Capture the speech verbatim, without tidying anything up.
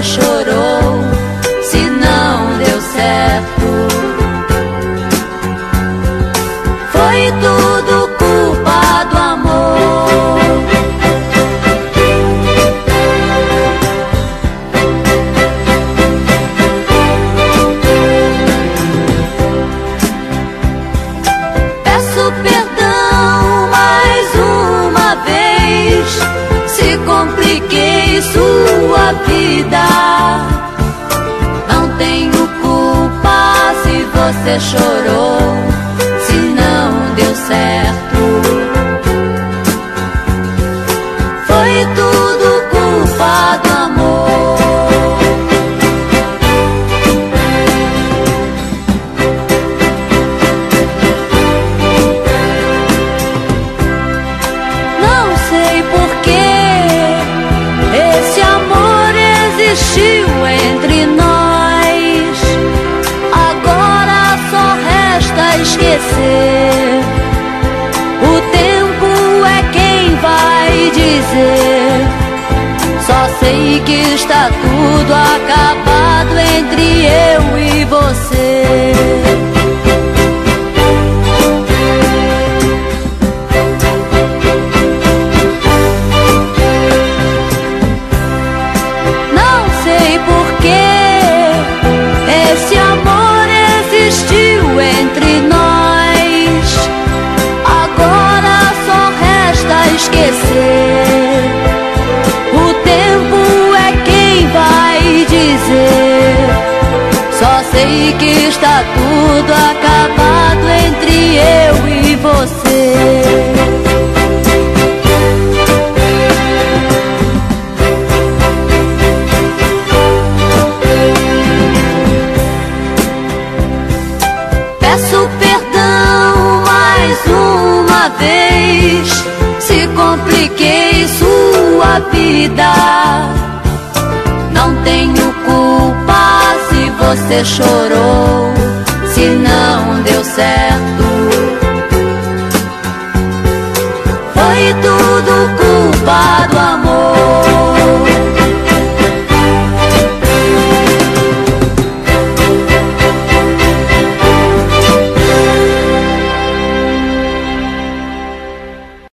você chorou, se não deu certo. Foi tudo culpa do amor. Peço perdão mais uma vez, se compliquei sua vida. Não tenho culpa se você chorou, se não deu certo. Foi tudo culpa do amor. Não sei porquê esse amor existiu entre nós. Agora só resta esquecer. O tempo é quem vai dizer. Só sei que está tudo acabado entre eu e você. Não sei porquê esse amor existiu entre nós. Agora só resta esquecer. O tempo é quem vai dizer. Só sei que está tudo acabado entre eu e você. Peço perdão mais uma vez, se compliquei sua vida. Não tenho culpa se você chorou,